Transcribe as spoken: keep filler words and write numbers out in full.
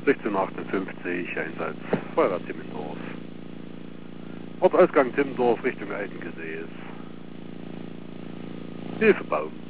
sechzehnhundertachtundfünfzig, Einsatz Feuerwehr Timmendorf. Ortsausgang Timmendorf Richtung Altengesäß. Hilfebaum.